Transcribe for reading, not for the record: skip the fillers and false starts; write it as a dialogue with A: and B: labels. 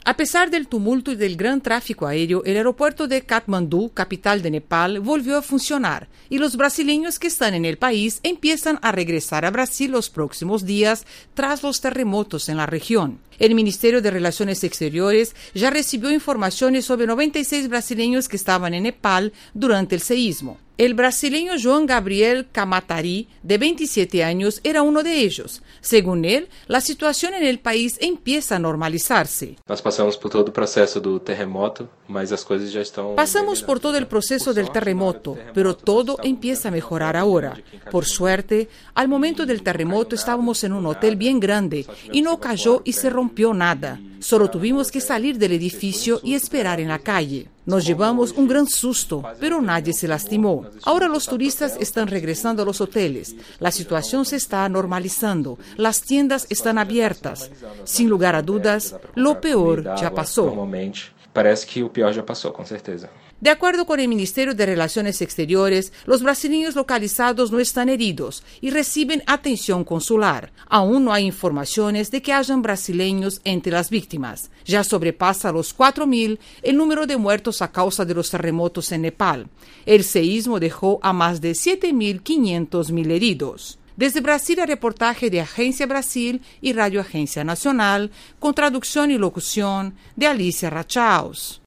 A: A pesar del tumulto y del gran tráfico aéreo, el aeropuerto de Katmandú, capital de Nepal, volvió a funcionar y los brasileños que están en el país empiezan a regresar a Brasil los próximos días tras los terremotos en la región. El Ministerio de Relaciones Exteriores ya recibió informaciones sobre 96 brasileños que estaban en Nepal durante el seísmo. El brasileño João Gabriel Camatari, de 27 años, era uno de ellos. Según él, la situación en el país empieza a normalizarse.
B: Pasamos por todo el proceso del terremoto, mas as coisas ya están...
A: Pasamos por todo el proceso del terremoto, pero todo empieza a mejorar ahora. Por suerte, al momento del terremoto estábamos en un hotel bien grande y no cayó y se rompió nada. Solo tuvimos que salir del edificio y esperar en la calle. Nos llevamos un gran susto, pero nadie se lastimó. Ahora los turistas están regresando a los hoteles. La situación se está normalizando. Las tiendas están abiertas. Sin lugar a dudas, lo peor ya pasó.
B: Parece que o pior já passou, com certeza.
A: De acuerdo con el Ministerio de Relaciones Exteriores, los brasileños localizados no están heridos y reciben atención consular. Aún no hay informaciones de que hayan brasileños entre las víctimas. Ya sobrepasa los 4.000 el número de muertos a causa de los terremotos en Nepal. El seísmo dejó a más de 7.500 heridos. Desde Brasil, el reportaje de Agencia Brasil y Radio Agencia Nacional, con traducción y locución de Alicia Rachaus.